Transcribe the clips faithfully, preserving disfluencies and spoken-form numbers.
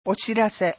お知らせ。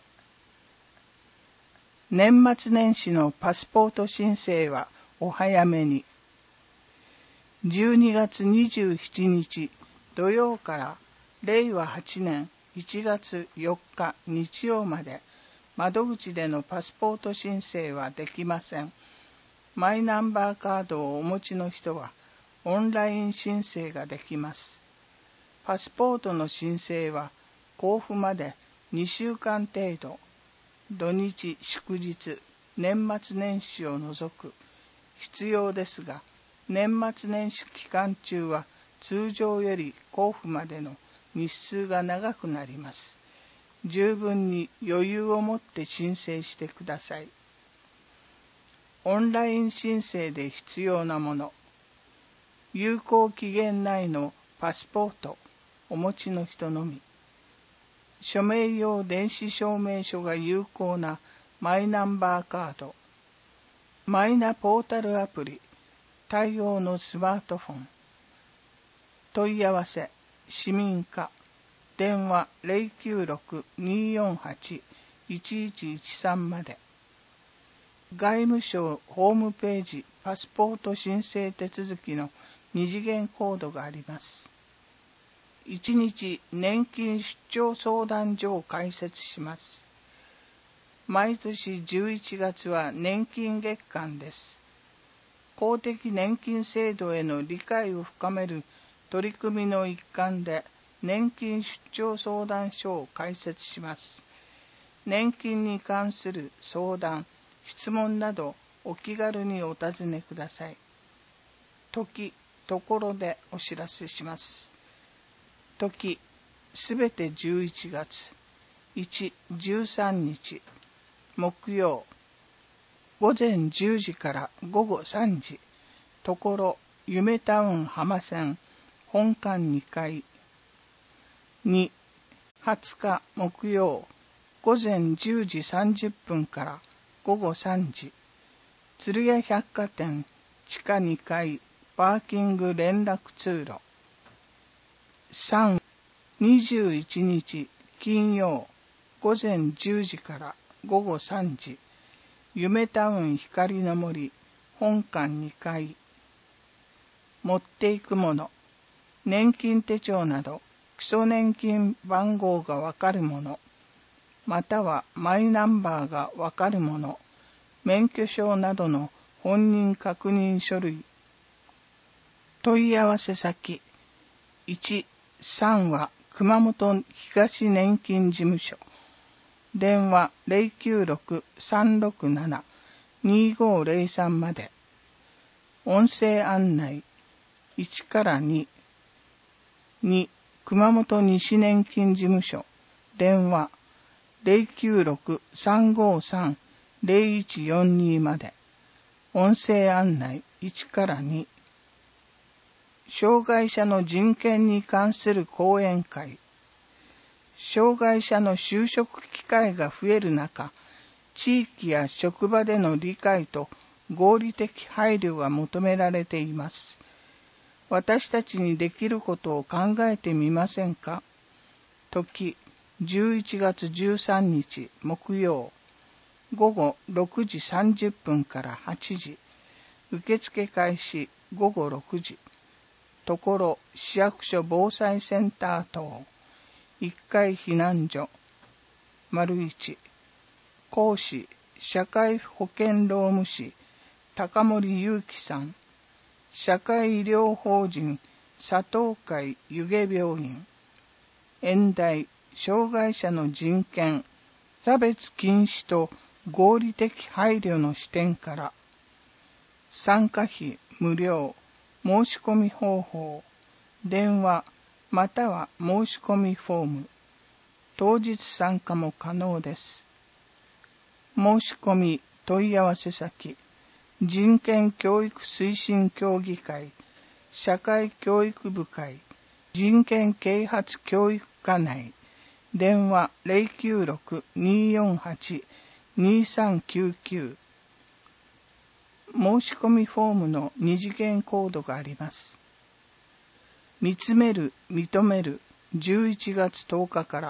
年末年始のパスポート申請はお早めに。じゅうにがつにじゅうしちにち土曜かられいわはちねんいちがつよっか日曜まで窓口でのパスポート申請はできません。マイナンバーカードをお持ちの人はオンライン申請ができます。パスポートの申請は交付までにしゅうかん程度、土日祝日、年末年始を除く必要ですが、年末年始期間中は通常より交付までの日数が長くなります。十分に余裕を持って申請してください。オンライン申請で必要なもの。有効期限内のパスポート、お持ちの人のみ。署名用電子証明書が有効なマイナンバーカード。マイナポータルアプリ、対応のスマートフォン。問い合わせ、市民課。電話 ゼロきゅうろく にーよんはち いちいちいちさん まで。外務省ホームページパスポート申請手続きの二次元コードがあります。いちにち年金出張相談所を開設します。毎年じゅういちがつは年金月間です。公的年金制度への理解を深める取り組みの一環で年金出張相談所を開設します。年金に関する相談、質問などお気軽にお尋ねください。時、ところでお知らせします。時、すべてじゅういちがつ。いち、じゅうさんにち、木曜。ごぜんじゅうじからごごさんじ。ところ、夢タウン浜線、本館にかい。に、はつか木曜。ごぜんじゅうじさんじゅっぷんからごごさんじ。鶴屋百貨店、地下にかい、パーキング連絡通路。さん、にじゅういちにち金曜ごぜんじゅうじからごごさんじ、夢タウン光の森本館にかい。持っていくもの、年金手帳など基礎年金番号がわかるもの、またはマイナンバーがわかるもの、免許証などの本人確認書類。問い合わせ先、いち、さんは熊本東年金事務所。電話 ゼロきゅうろく さんろくなな にーごーゼロさん まで。音声案内いちからに。に、熊本西年金事務所。電話 ゼロきゅうろく さんごーさん ゼロいちよんに まで。音声案内いちからに。障害者の人権に関する講演会。障害者の就職機会が増える中、地域や職場での理解と合理的配慮が求められています。私たちにできることを考えてみませんか？時、じゅういちがつじゅうさんにち木曜、ごごろくじさんじゅっぷんからはちじ。受付開始ごごろくじ。ところ市役所防災センター等。いっかい避難所。丸一。講師、社会保険労務士、高森祐樹さん。社会医療法人、佐藤会湯気病院。演題、障害者の人権、差別禁止と合理的配慮の視点から。参加費無料。申し込み方法。電話、または申し込みフォーム。当日参加も可能です。申し込み問い合わせ先、人権教育推進協議会、社会教育部会、人権啓発教育課内。電話 ゼロきゅうろく にーよんはち にーさんきゅうきゅう。申し込みフォームの二次元コードがあります。見つめる、認める、じゅういちがつとおかから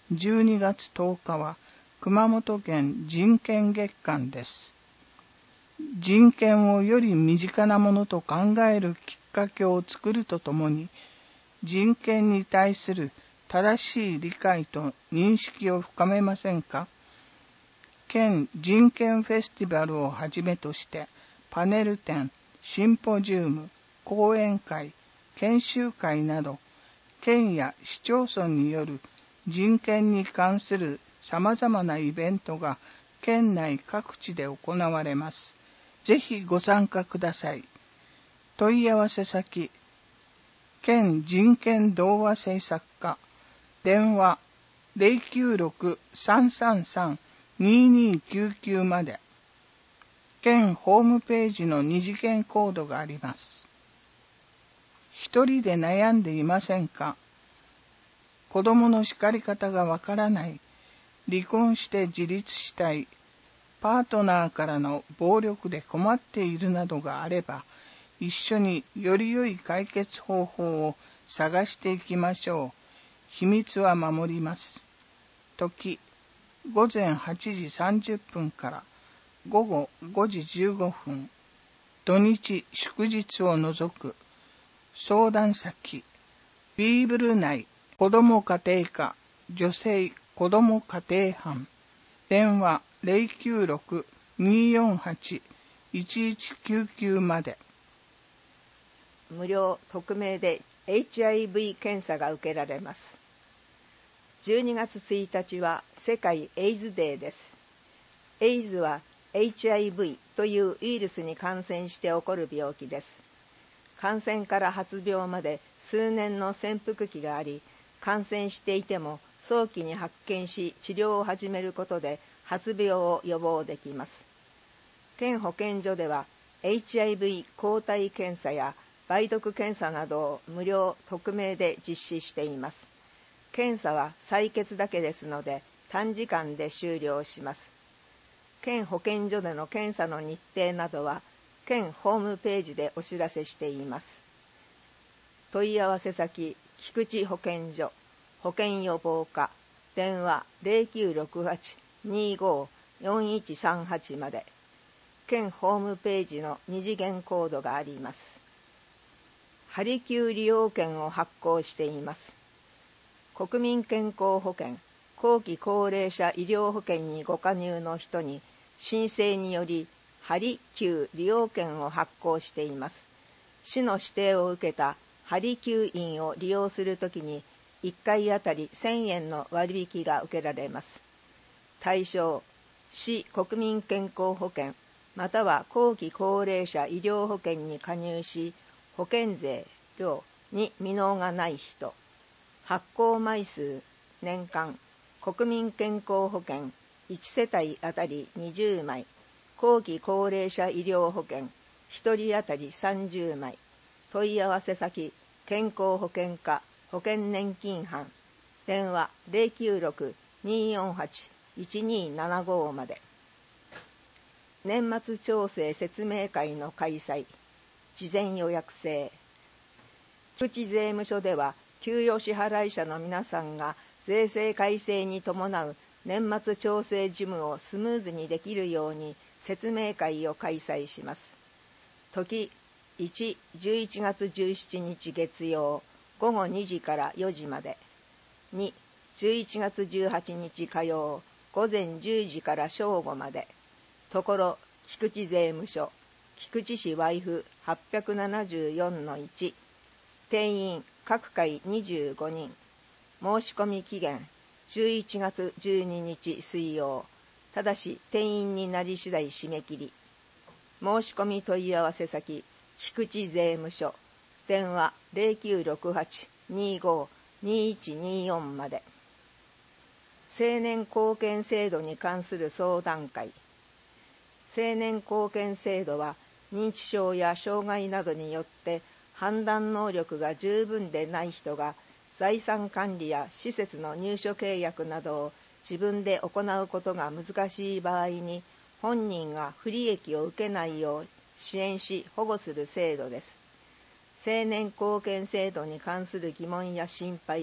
じゅうにがつとおかは熊本県人権月間です。人権をより身近なものと考えるきっかけを作るとともに、人権に対する正しい理解と認識を深めませんか？県人権フェスティバルをはじめとしてパネル展、シンポジウム、講演会、研修会など、県や市町村による人権に関する様々なイベントが県内各地で行われます。ぜひご参加ください。問い合わせ先、県人権童話制作課、電話 ゼロきゅうろく さんさんさん ににきゅうきゅう まで。県ホームページの二次元コードがあります。一人で悩んでいませんか？子供の叱り方がわからない、離婚して自立したい、パートナーからの暴力で困っているなどがあれば、一緒により良い解決方法を探していきましょう。秘密は守ります。時、ごぜんはちじさんじゅっぷんからごごごじじゅうごふん。土日祝日を除く。相談先、ビーブル内子ども家庭科女性子ども家庭班。電話 ゼロきゅうろく にーよんはち いちいちきゅうきゅう まで。 無料匿名で エイチアイブイ 検査が受けられます。じゅうにがつついたちは世界エイズデーです。エイズは エイチアイブイ というウイルスに感染して起こる病気です。感染から発病まで数年の潜伏期があり、感染していても早期に発見し治療を始めることで発病を予防できます。県保健所では エイチアイブイ 抗体検査や梅毒検査などを無料匿名で実施しています。検査は採血だけですので短時間で終了します。県保健所での検査の日程などは県ホームページでお知らせしています。問い合わせ先、菊池保健所、保健予防課、電話 ゼロきゅうろくはち にーごー よんいちさんはち まで。県ホームページの二次元コードがあります。ハリキュー利用券を発行しています。国民健康保険、後期高齢者医療保険にご加入の人に申請によりハリキュー利用券を発行しています。市の指定を受けたハリキューインを利用するときにいっかいあたりせんえんの割引が受けられます。対象、市国民健康保険または後期高齢者医療保険に加入し、保険税、料に未納がない人、発行枚数、年間、国民健康保険いちせたいあたりにじゅうまい、後期高齢者医療保険ひとりあたりさんじゅうまい。問い合わせ先、健康保険課保険年金班、電話 ゼロきゅうろく にーよんはち いちにーななご まで。年末調整説明会の開催、事前予約制。菊池税務署では給与支払い者の皆さんが税制改正に伴う年末調整事務をスムーズにできるように説明会を開催します。時いち、じゅういちがつじゅうしちにち月曜ごごにじからよじまで、に、じゅういちがつじゅうはちにち火曜ごぜんじゅうじから正午まで。ところ菊池税務署菊池市和風 はっぴゃくななじゅうよんのいち、定員各回にじゅうごにん。申し込み期限じゅういちがつじゅうににち水曜。ただし定員になり次第締め切り。申し込み問い合わせ先、菊池税務署、電話 ゼロきゅうろくはち にーごー にーいちにーよん まで。青年貢献制度に関する相談会。青年貢献制度は認知症や障害などによって判断能力が十分でない人が財産管理や施設の入所契約などを自分で行うことが難しい場合に本人が不利益を受けないよう支援し保護する制度です。青年貢献制度に関する疑問や心配、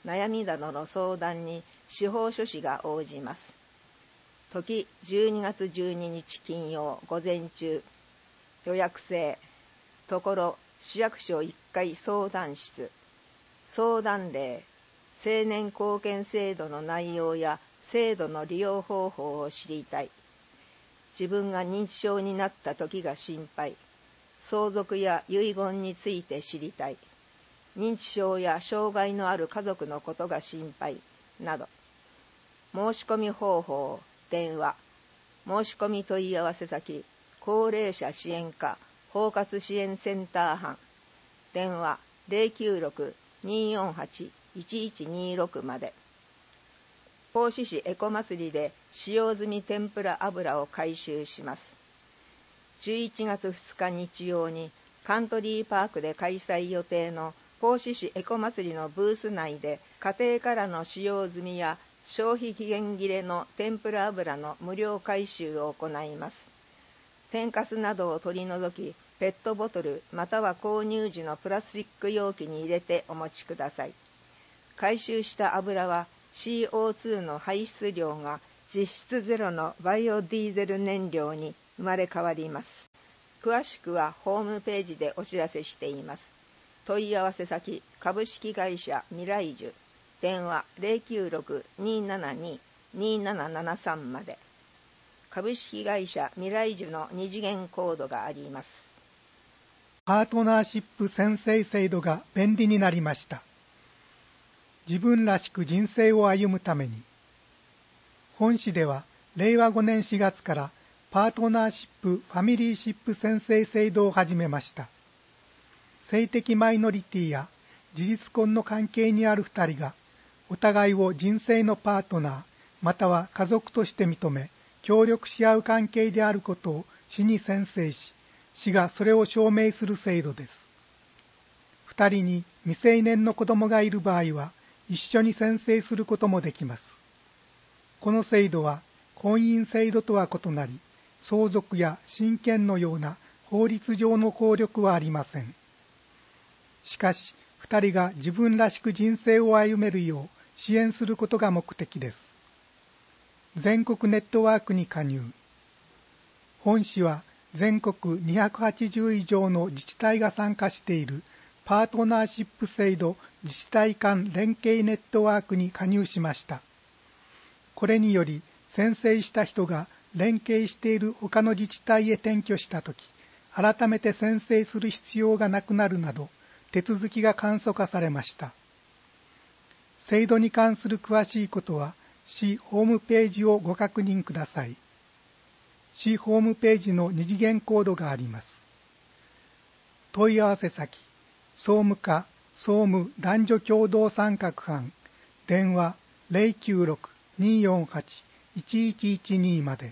悩みなどの相談に司法書士が応じます。時じゅうにがつじゅうににち金曜午前中、予約制。ところ市役所いっかい相談室。相談例、青年貢献制度の内容や制度の利用方法を知りたい。自分が認知症になった時が心配。相続や遺言について知りたい。認知症や障害のある家族のことが心配など。申し込み方法、電話。申し込み問い合わせ先、高齢者支援課包括支援センター班。電話 ゼロきゅうろく にーよんはち いちいちにーろく まで。合志市エコ祭りで使用済み天ぷら油を回収します。じゅういちがつふつか日曜にカントリーパークで開催予定の合志市エコ祭りのブース内で、家庭からの使用済みや消費期限切れの天ぷら油の無料回収を行います。天かすなどを取り除き、ペットボトルまたは購入時のプラスチック容器に入れてお持ちください。回収した油は シーオーツー の排出量が実質ゼロのバイオディーゼル燃料に生まれ変わります。詳しくはホームページでお知らせしています。問い合わせ先、株式会社未来樹。電話 ゼロきゅうろく にーななに にーななななさん まで。株式会社未来樹の二次元コードがあります。 パートナーシップ宣誓制度が便利になりました。自分らしく人生を歩むために。本市ではれいわごねんしがつからパートナーシップ・ファミリーシップ宣誓制度を始めました。性的マイノリティや事実婚の関係にあるふたりがお互いを人生のパートナーまたは家族として認め協力し合う関係であることを市に宣誓し、市がそれを証明する制度です。二人に未成年の子供がいる場合は一緒に宣誓することもできます。この制度は婚姻制度とは異なり、相続や親権のような法律上の効力はありません。しかし、二人が自分らしく人生を歩めるよう支援することが目的です。全国ネットワークに加入。本市は全国にひゃくはちじゅう以上の自治体が参加しているパートナーシップ制度自治体間連携ネットワークに加入しました。これにより宣誓した人が連携している他の自治体へ転居したとき、改めて宣誓する必要がなくなるなど手続きが簡素化されました。制度に関する詳しいことは市ホームページをご確認ください。市ホームページの二次元コードがあります。問い合わせ先、総務課総務男女共同参画班、電話 ゼロきゅうろく にーよんはち いちいちいちに まで。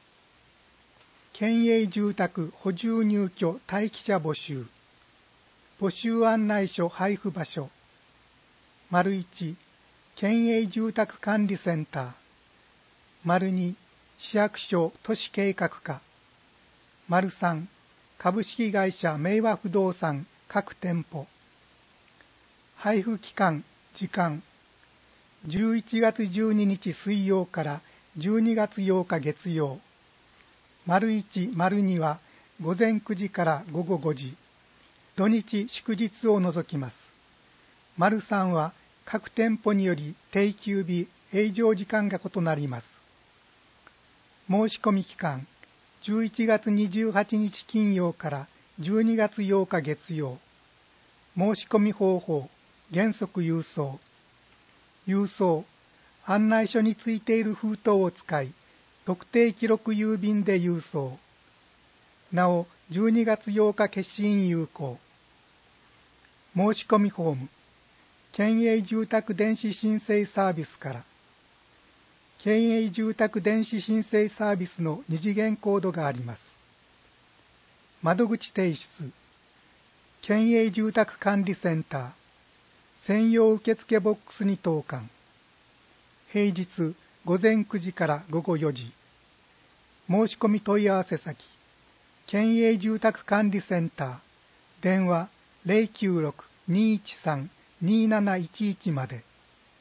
県営住宅補充入居待機者募集。募集案内書配布場所。丸いち、県営住宅管理センター。丸に、市役所都市計画課。丸さん、株式会社明和不動産各店舗。配布期間、時間。じゅういちがつじゅうににち水曜からじゅうにがつようか月曜。丸いち、丸には午前くじから午後ごじ。土日祝日を除きます。丸さんは各店舗により定休日、営業時間が異なります。申し込み期間、じゅういちがつにじゅうはちにち金曜からじゅうにがつようか月曜。申し込み方法、原則郵送。郵送、案内書についている封筒を使い、特定記録郵便で郵送。なお、じゅうにがつようか消印有効。申し込みフォーム、県営住宅電子申請サービスから。県営住宅電子申請サービスの二次元コードがあります。窓口提出、県営住宅管理センター、専用受付ボックスに投函。平日午前くじから午後よじ。申し込み問い合わせ先、県営住宅管理センター、電話 ゼロきゅうろく にーいちさん にーなないちいち まで。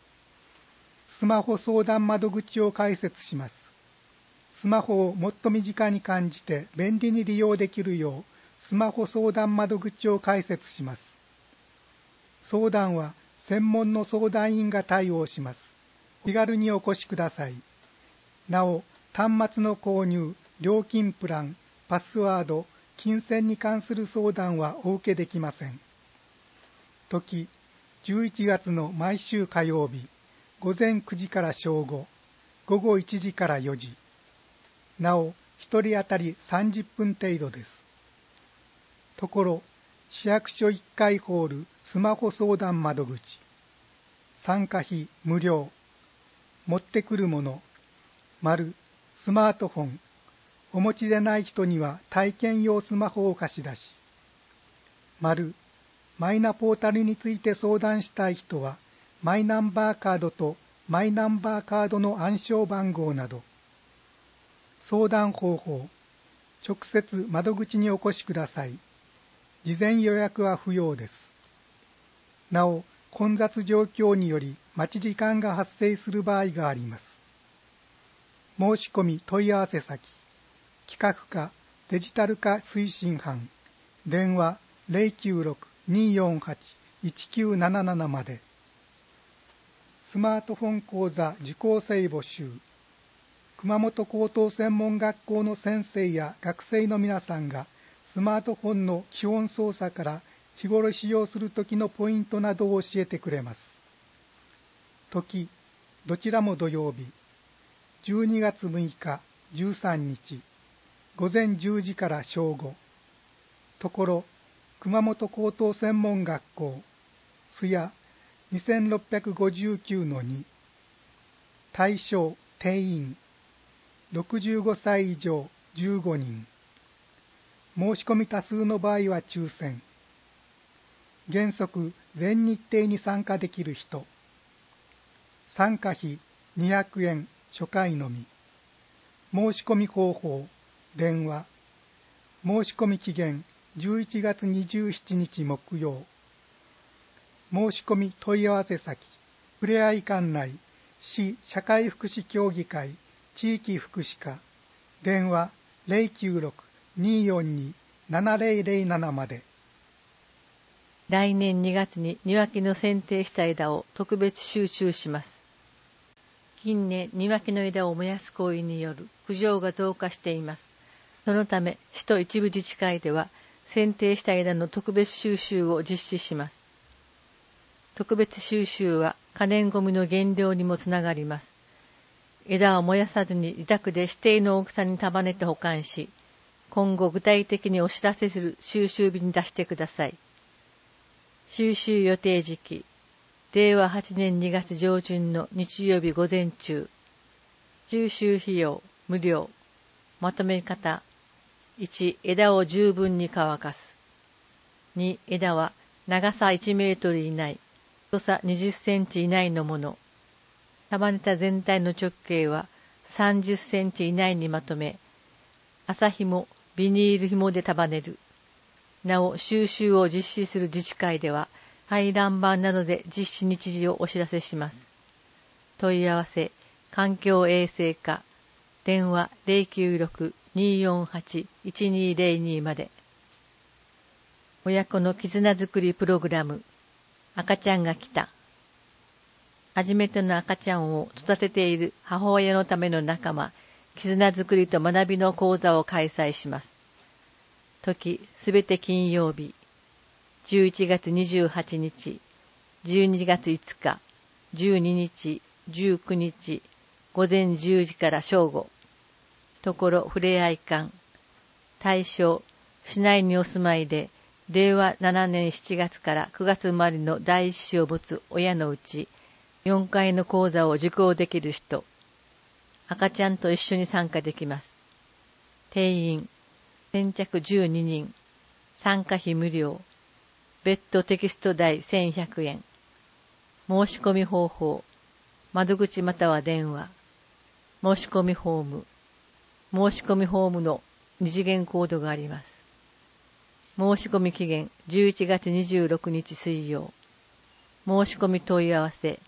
スマホ相談窓口を開設します。スマホをもっと身近に感じて便利に利用できるようスマホ相談窓口を開設します。相談は専門の相談員が対応します。気軽にお越しください。なお、端末の購入、料金プラン、パスワード、金銭に関する相談はお受けできません。時、じゅういちがつの毎週火曜日、午前くじから正午、午後いちじからよじ。なお、ひとり当たりさんじゅっぷん程度です。ところ、市役所いっかいホールスマホ相談窓口。参加費無料。持ってくるもの。丸、スマートフォン。お持ちでない人には体験用スマホを貸し出し。丸、マイナポータルについて相談したい人は、マイナンバーカードとマイナンバーカードの暗証番号など。相談方法。直接窓口にお越しください。事前予約は不要です。なお、混雑状況により待ち時間が発生する場合があります。申し込み問い合わせ先。企画課デジタル化推進班。電話 ゼロきゅうろく にーよんはち いちきゅうなななな まで。スマートフォン講座受講生募集。熊本高等専門学校の先生や学生の皆さんがスマートフォンの基本操作から日頃使用する時のポイントなどを教えてくれます。時、どちらも土曜日、じゅうにがつむいかじゅうさんにち、午前じゅうじから正午。ところ、熊本高等専門学校、津屋 にせんろっぴゃくごじゅうきゅうのに。対象、定員、ろくじゅうごさい以上じゅうごにん。申し込み多数の場合は抽選。原則全日程に参加できる人。参加費にひゃくえん初回のみ。申し込み方法、電話。申し込み期限じゅういちがつにじゅうしちにち木曜。申し込み問い合わせ先、ふれあい館内市社会福祉協議会地域福祉課。電話 ゼロきゅうろく にーよんに ななゼロゼロなな まで。 来年にがつに庭木の剪定した枝を特別収集します。近年庭木の枝を燃やす行為による苦情が増加しています。そのため市と一部自治会では剪定した枝の特別収集を実施します。特別収集は可燃ごみの減量にもつながります。枝を燃やさずに自宅で指定の大きさに束ねて保管し、今後具体的にお知らせする収集日に出してください。収集予定時期、れいわはちねんにがつ上旬の日曜日午前中。収集費用無料。まとめ方。いち、枝を十分に乾かす。に、枝は長さいちメートル以内、太さにじゅっセンチ以内のもの。束ねた全体の直径はさんじゅっセンチ以内にまとめ、麻紐、ビニール紐で束ねる。なお、収集を実施する自治会では、回覧板などで実施日時をお知らせします。問い合わせ、環境衛生課、電話 ゼロきゅうろく にーよんはち いちにーゼロに まで。親子の絆づくりプログラム、赤ちゃんが来た。初めての赤ちゃんを育てている母親のための仲間、絆づくりと学びの講座を開催します。時、すべて金曜日、じゅういちがつにじゅうはちにち、じゅうにがついつか、じゅうににち、じゅうくにち、午前じゅうじから正午。ところふれあい館。対象、市内にお住まいで、れいわななねんしちがつからくがつ生まれの第一子を持つ親のうち、よんかいの講座を受講できる人。赤ちゃんと一緒に参加できます。定員、先着じゅうににん。参加費無料。別途テキスト代せんひゃくえん。申し込み方法。窓口または電話。申し込みフォーム。申し込みフォームの二次元コードがあります。申し込み期限じゅういちがつにじゅうろくにち水曜。申し込み問い合わせ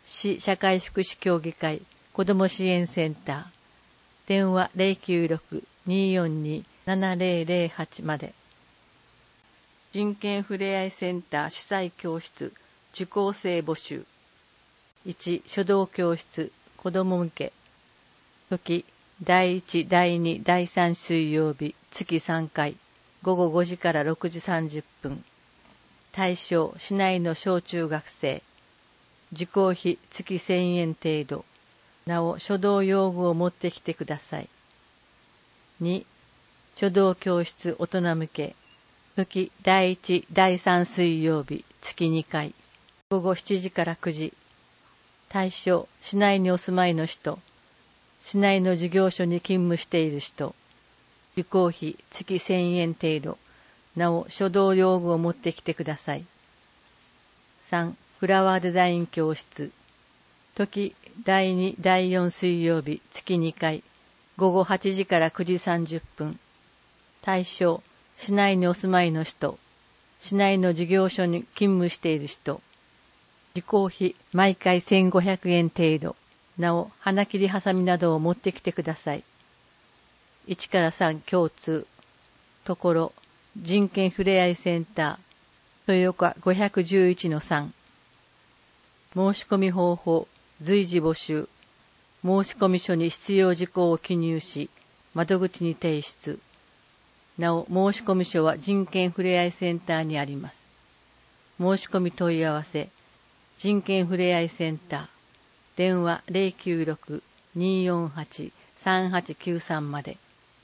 市社会福祉協議会子ども支援センター、電話 ゼロきゅうろく にーよんに ななゼロゼロはち まで。人権ふれあいセンター主催教室受講生募集。いち書道教室子ども向け。時だいいち、だいに、だいさん水曜日月さんかい、ごごごじからろくじさんじゅっぷん。対象市内の小中学生。受講費月せんえん程度。なお書道用具を持ってきてください。に書道教室大人向け。時だいいち、だいさん水曜日月にかい、ごごしちじからくじ。対象市内にお住まいの人。市内の事業所に勤務している人。受講費月せんえん程度。なお書道用具を持ってきてください。さんフラワーデザイン教室。時だいに、だいよん水曜日月にかい、ごごはちじからくじさんじゅっぷん。対象市内にお住まいの人。市内の事業所に勤務している人。受講費毎回せんごひゃくえん程度。なお花切りハサミなどを持ってきてください。いちからさん共通。ところ人権ふれあいセンター豊岡 ごひゃくじゅういちのさん。申し込み方法随時募集。申し込み書に必要事項を記入し窓口に提出。なお申し込み書は人権ふれあいセンターにあります。申し込み問い合わせ人権ふれあいセンター電話 ゼロきゅうろく にーよんはち さんはちきゅうさん まで。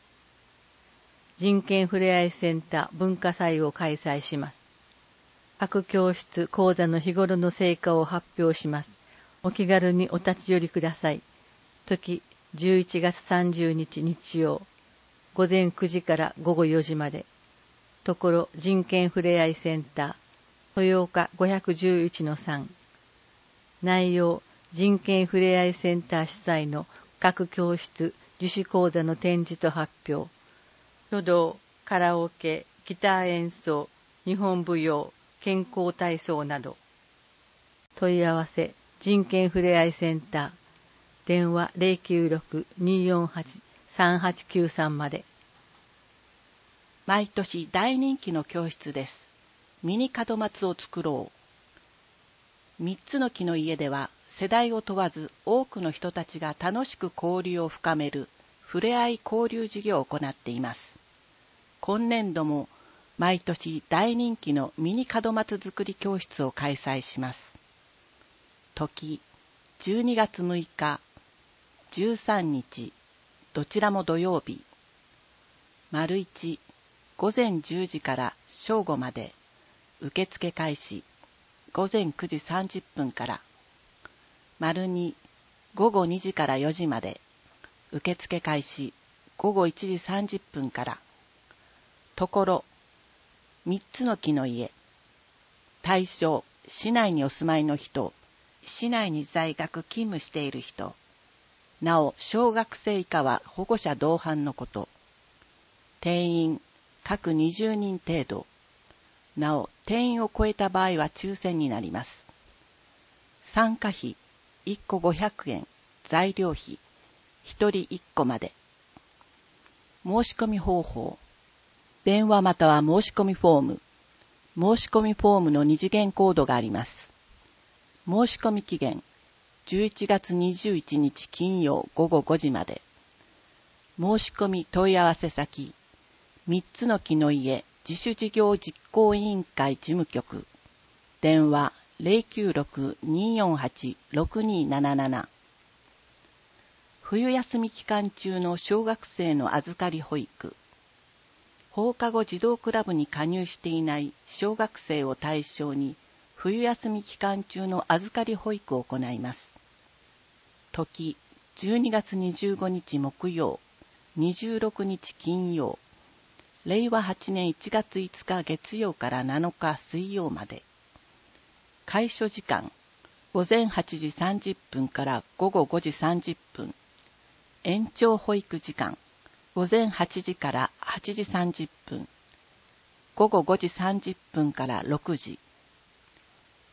人権ふれあいセンター文化祭を開催します。各教室講座の日頃の成果を発表します。お気軽にお立ち寄りください。時じゅういちがつさんじゅうにち日曜、ごぜんくじからごごよじまで。ところ人権ふれあいセンター豊岡 ごひゃくじゅういちのさん。内容人権ふれあいセンター主催の各教室自主講座の展示と発表。書道、カラオケ、ギター演奏、日本舞踊、健康体操など。問い合わせ人権ふれあいセンター電話 ゼロきゅうろく にーよんはち さんはちきゅうさん まで。 毎年大人気の教室です。ミニ門松を作ろう。みっつの木の家では世代を問わず多くの人たちが楽しく交流を深めるふれあい交流事業を行っています。今年度も毎年大人気のミニ門松作り教室を開催します。時じゅうにがつむいか、じゅうさんにち、どちらも土曜日。丸一、ごぜんじゅうじから正午まで。受付開始、ごぜんくじさんじゅっぷんから。丸に、ごごにじからよじまで。受付開始、ごごいちじさんじゅっぷんから。ところ、みっつの木の家。対象、市内にお住まいの人。市内に在学勤務している人。なお小学生以下は保護者同伴のこと。定員各にじゅうにん程度。なお定員を超えた場合は抽選になります。参加費いっこごひゃくえん、材料費ひとりいっこまで。申し込み方法電話または申し込みフォーム。申し込みフォームの二次元コードがあります。申し込み期限じゅういちがつにじゅういちにち金曜ごごごじまで。申し込み問い合わせ先みっつの木の家自主事業実行委員会事務局電話 ゼロきゅうろく にーよんはち ろくにーなななな。冬休み期間中の小学生の預かり保育。放課後児童クラブに加入していない小学生を対象に冬休み期間中の預かり保育を行います。時じゅうにがつにじゅうごにち木曜、にじゅうろくにち金曜、れいわはちねんいちがついつか月曜からなのか水曜まで。開所時間ごぜんはちじさんじゅっぷんからごごごじさんじゅっぷん。延長保育時間ごぜんはちじからはちじさんじゅっぷん。ごごごじさんじゅっぷんからろくじ。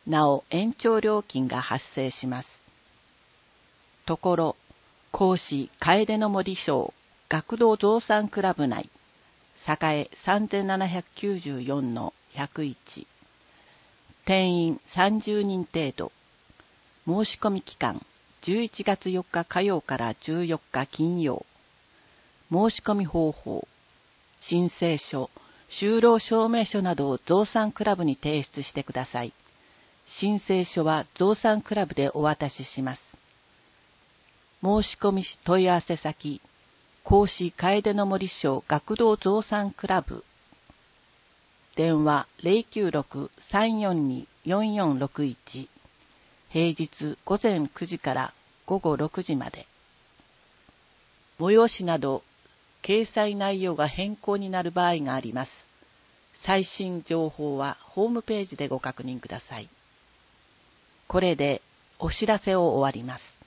なお延長料金が発生します。ところ、甲子楓の森小学童増産クラブ内、栄 さんぜんななひゃくきゅうじゅうよんのひゃくいち、定員さんじゅうにん程度、申し込み期間じゅういちがつよっか火曜からじゅうよっか金曜。申し込み方法、申請書、就労証明書などを増産クラブに提出してください。申請書は増産クラブでお渡しします。申し込み問い合わせ先、甲子楓の森小学童増産クラブ。電話 ゼロきゅうろく さんよんに よんよんろくいち。平日午前くじから午後ろくじまで。催しなど掲載内容が変更になる場合があります。最新情報はホームページでご確認ください。これでお知らせを終わります。